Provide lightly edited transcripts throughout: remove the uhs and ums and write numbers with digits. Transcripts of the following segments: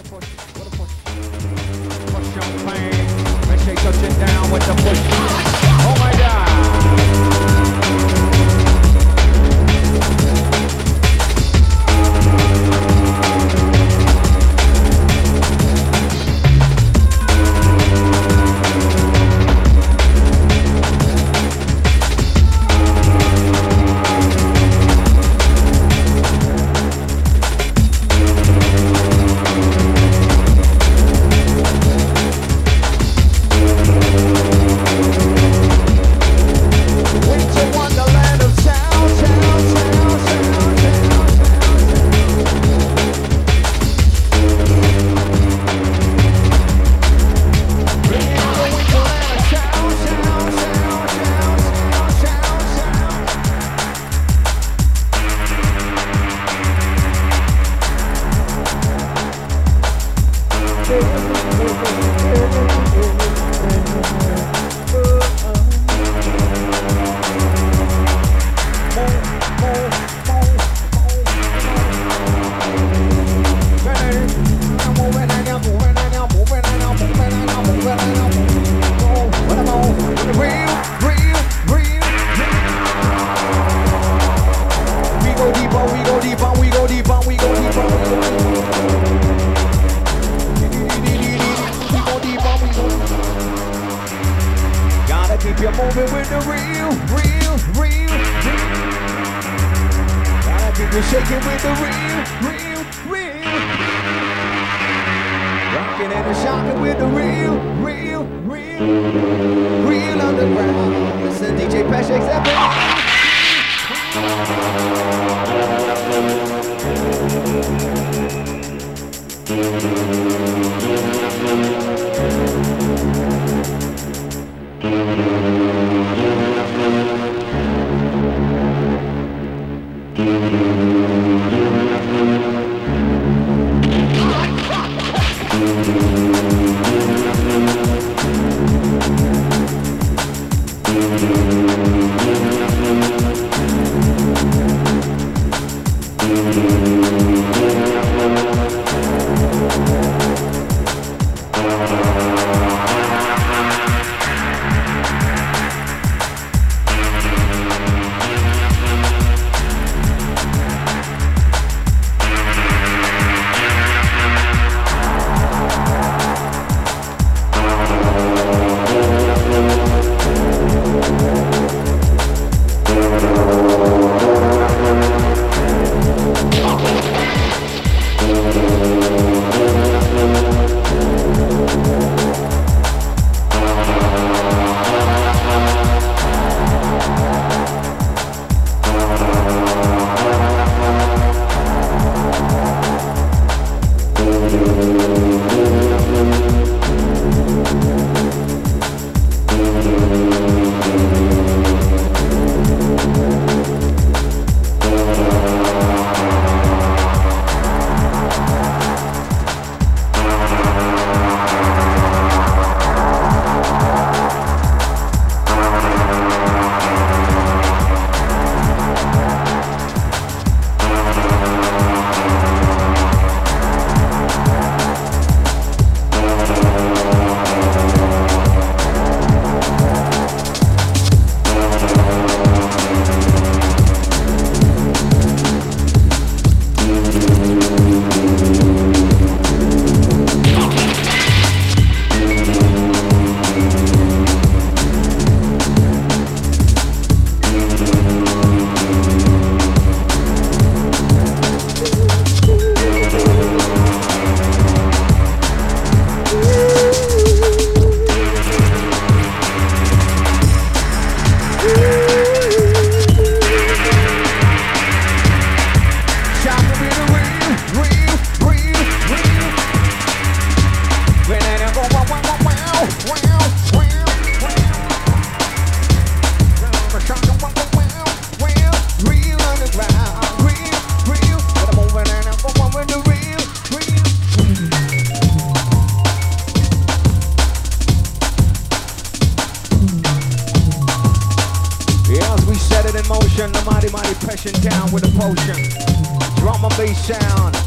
motion, the mighty pressing down with a potion. Drum and bass sound,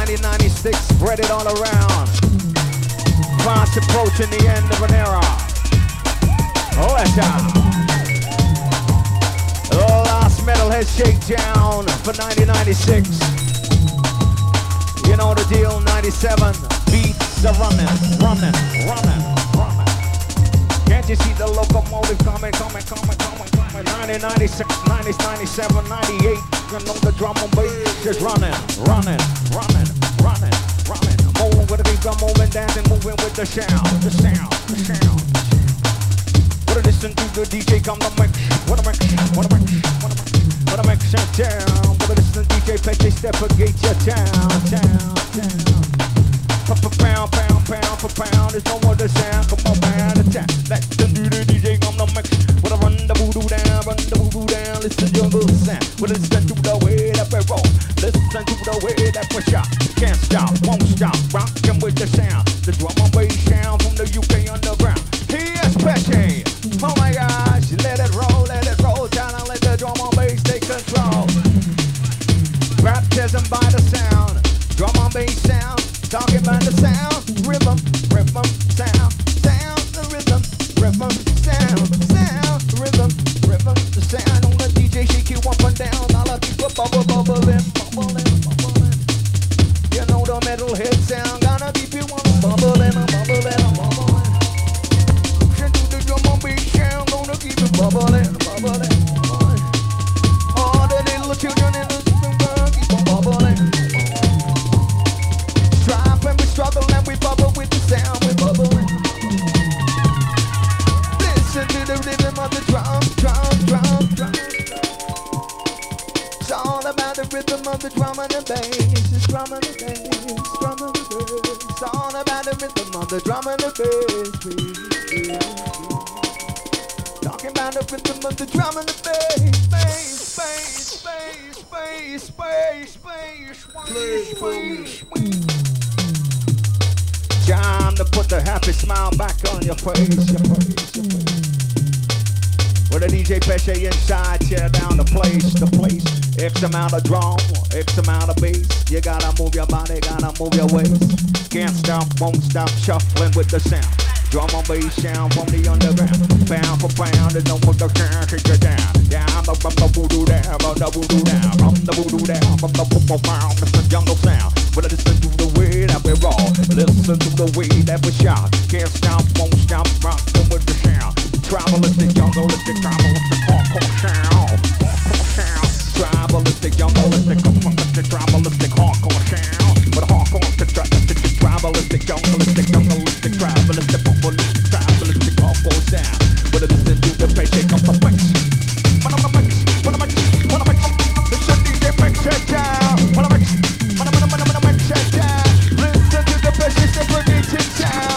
1996, spread it all around. Fast approaching the end of an era. Oh, that's out. Last Metalhead Shakedown for 1996. You know the deal, 97. Beats are running. Can't you see the locomotive coming? 1996, 97, 98. You know the drum and bass is running. Moving with the beat, I'm moving, dancing, moving with the sound. Wanna listen to the DJ come the mix. Wanna mix it down. Wanna listen to DJ Peche step a gate your town. Pound for pound, there's no other sound. Come on, man, attack. Let them do the DJ on the mix. Wanna run the voodoo down. Listen to your sound. Wanna listen to the way that we roll. Listen to the way that we shot. Can't stop, won't stop, rockin' with the sound. The drum and bass sound from the UK underground. Here's Peche. Oh my gosh, let it roll, down and let the drum and bass take control. Baptism by the sound, drum and bass sound, talking about the sound, rhythm, sound, the rhythm, sound, rhythm, the sound on the DJ, shake you up and down, all the people bubbling. You know the metalhead sound, gonna keep you on bubbling. Keep it bubbling. All the little children in the world keep on bubbling. Strive and we struggle and we bubble with the sound, we bubbling. Listen to the rhythm of the drum. It's all about the rhythm of the drum and the bass. It's drum and the bass. It's all about the rhythm of the drum and the bass. Talking about the rhythm of the drum and the bass. Time to put the happy smile back on your face. With a DJ Peche inside, tear down the place. X amount of drum, X amount of bass. You gotta move your body, gotta move your waist. Can't stop, won't stop, shuffling with the sound. Drum and bass sound from the underground. Pound for pound, there's no more the sound, kick it down. From the voodoo down, from the voodoo down. It's the jungle sound. But listen to the way that we roll. Listen to the way that we shout. Can't stop, won't stop, rockin' with the sound. Tribalistic, jungleistic, hardcore sound. Tribalistic, jungleistic, hardcore sound. But hardcore to tribalistic, jungleistic, tribalistic, hardcore sound. But listen to the Peche come from Mix. Listen to the Peche down. Listen to the Peche segregated sound.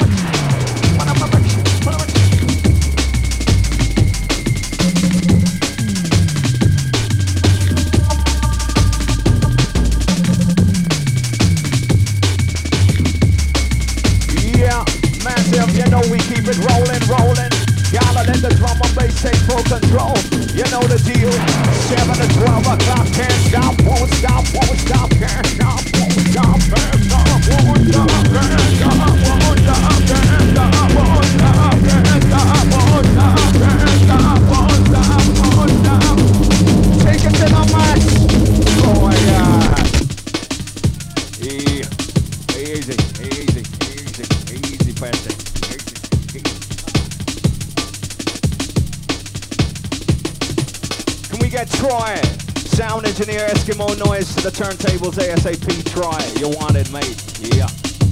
You know we keep it rolling. Y'all let the drum and bass take full control. You know the deal. 7 to 12 o'clock, can't stop, won't stop, can't stop, won't stop, can't stop, won't stop, can't stop, won't stop, can't stop, won't stop, can't stop, won't stop. Take it to the max. Oh my God. Easy, Peche. Can we get Troy, sound engineer, Eskimo Noise to the turntables ASAP? Troy, you want it, mate? Yeah.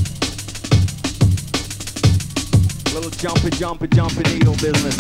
Little jumpy needle business.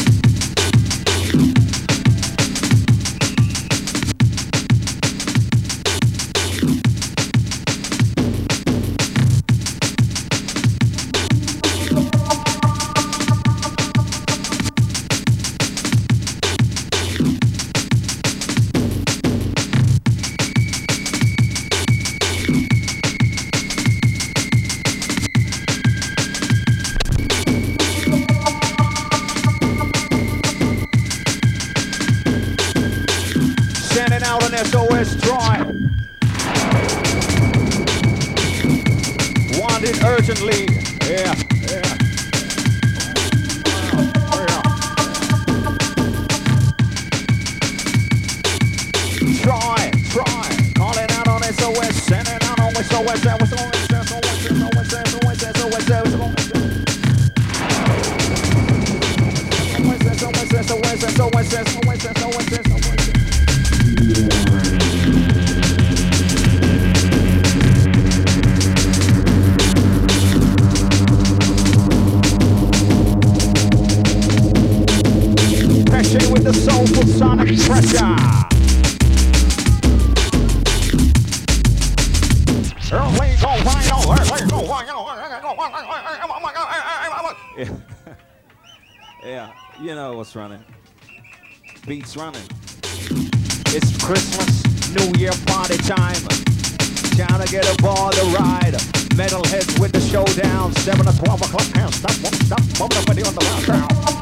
want it urgently. Yeah, yeah. Try. Calling out on SOS, sending out on SOS. Passion with the soulful sonic pressure. Yeah, you know what's running. Beats running. It's Christmas, New Year party time. Trying to get aboard the ride. Metalheads with the showdown. 7 to 12 o'clock. Can't stop, won't stop. Bumping up on the round.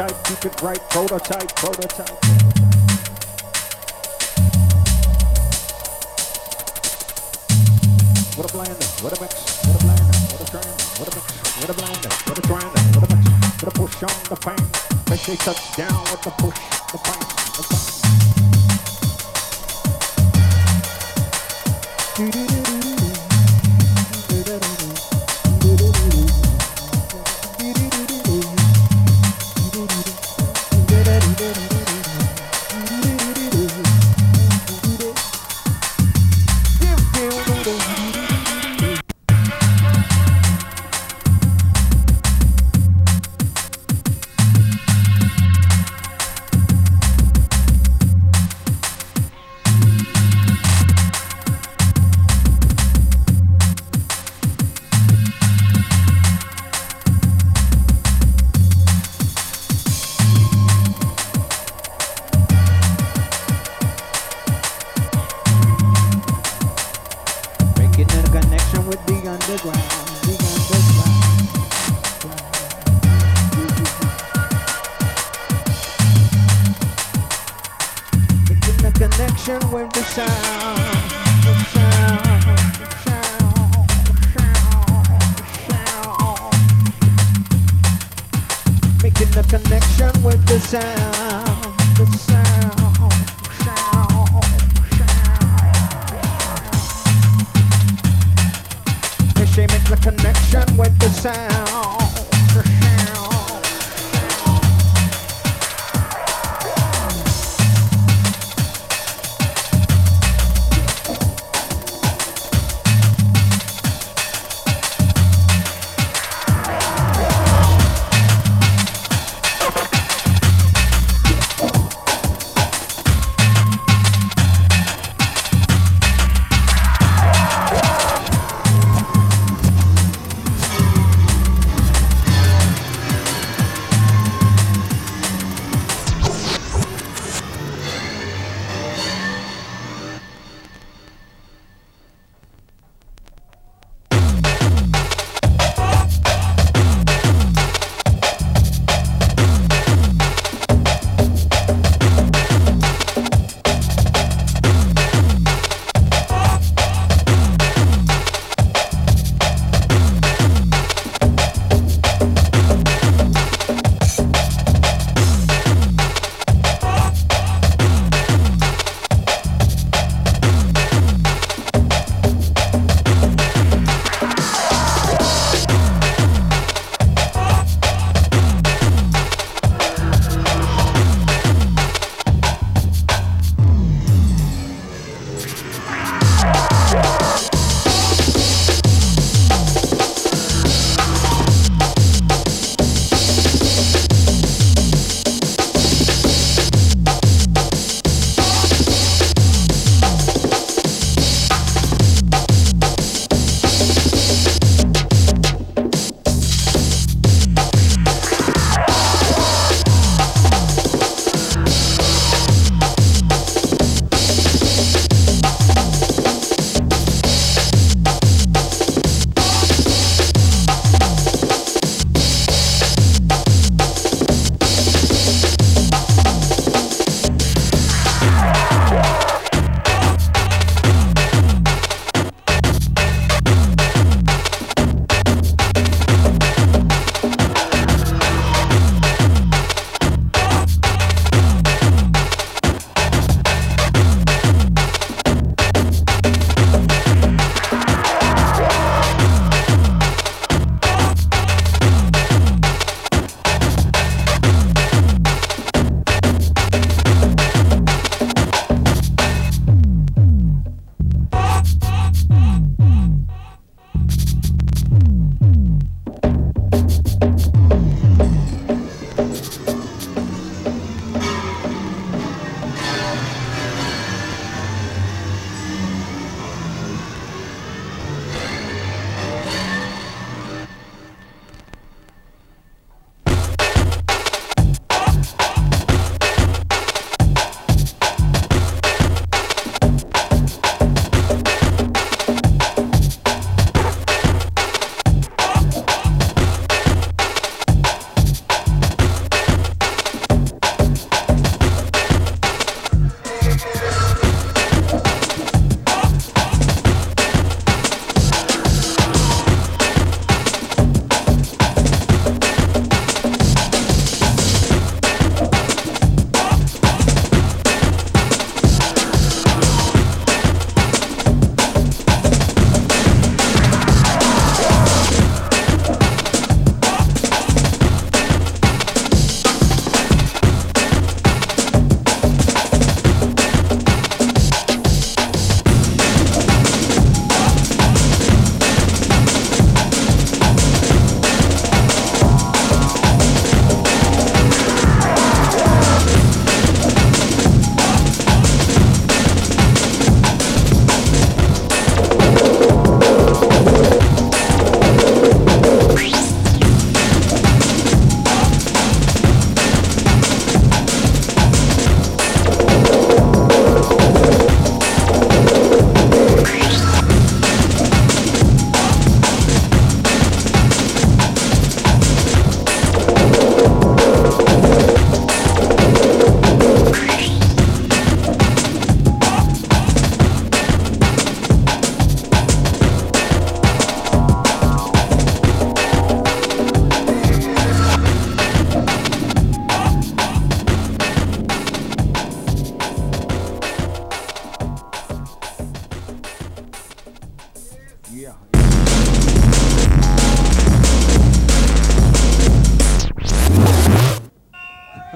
prototype, keep it right, prototype, prototype. What a blender, what a mix, what a blender, what a grinder, what a mix, what a blender, what a grinder, what a mix, what a push on the pain. Make they touch down with the push, the pain, the pain.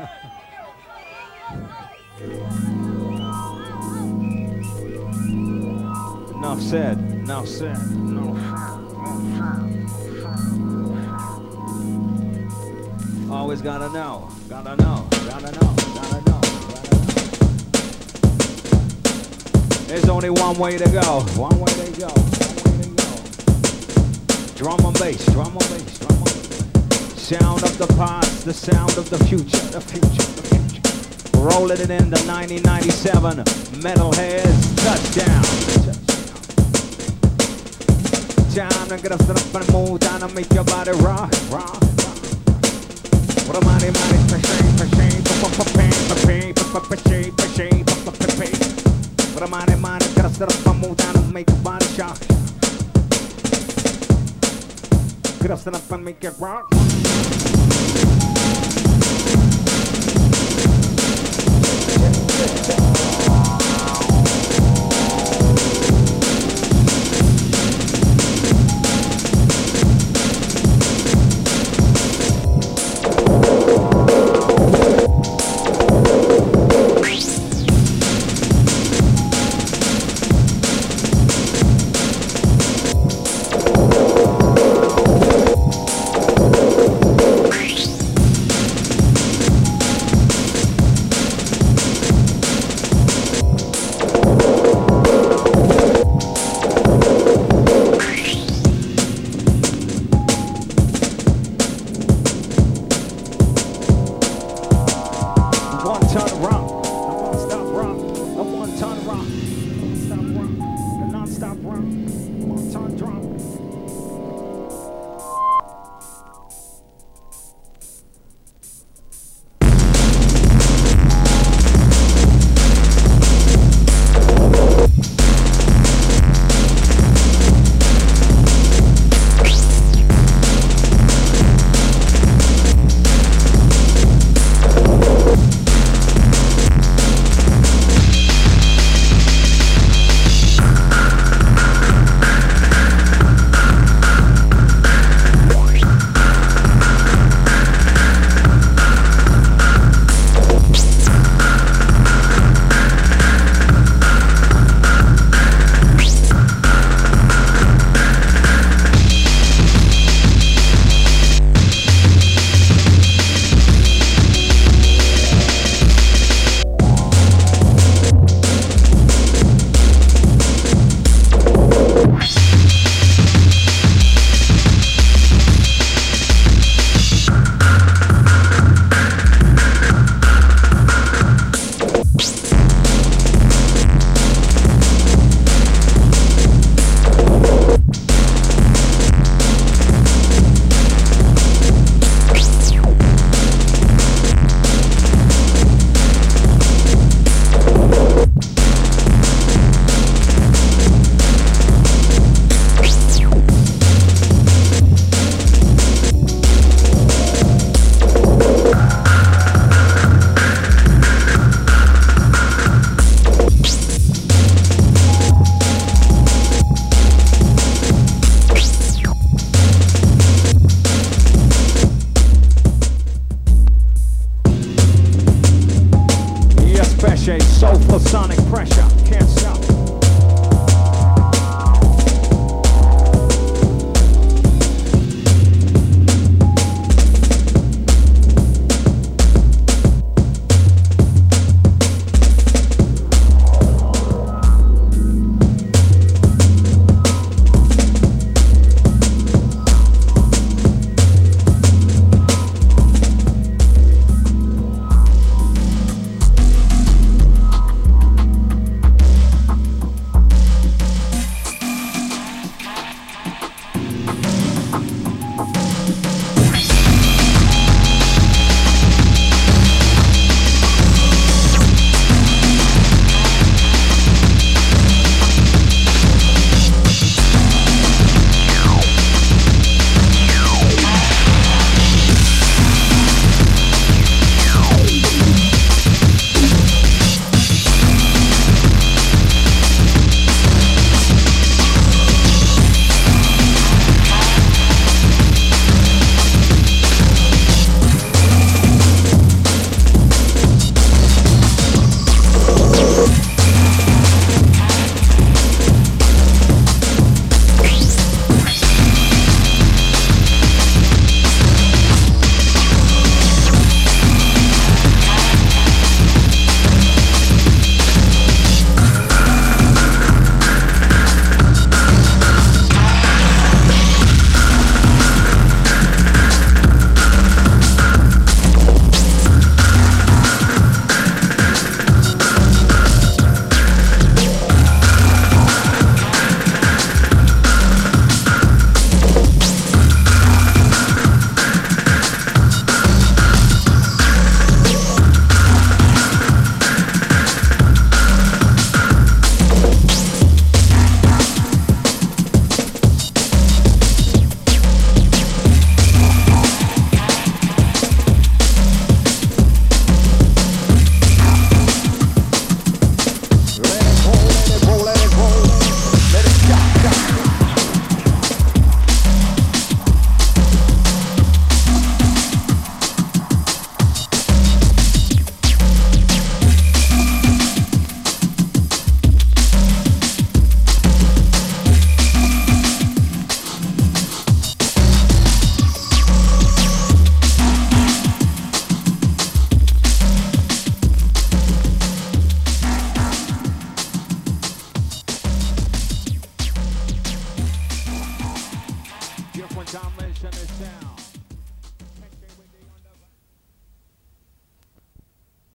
Enough said, enough said, enough. Always gotta know, gotta know, gotta know, gotta know, gotta know. There's only one way to go, one way to go, one way to go. Drum and bass, drum and bass, drum and bass. Sound of the past, the sound of the future, the future, the future. Rolling it in the 1997 Metalheads touchdown. Time to get up and move down and make your body rock, rock, rock. What a mighty, mighty, what a mighty, mighty, get up and move down and make your body shock. Get up and make it rock. Soulful sonic pressure, can't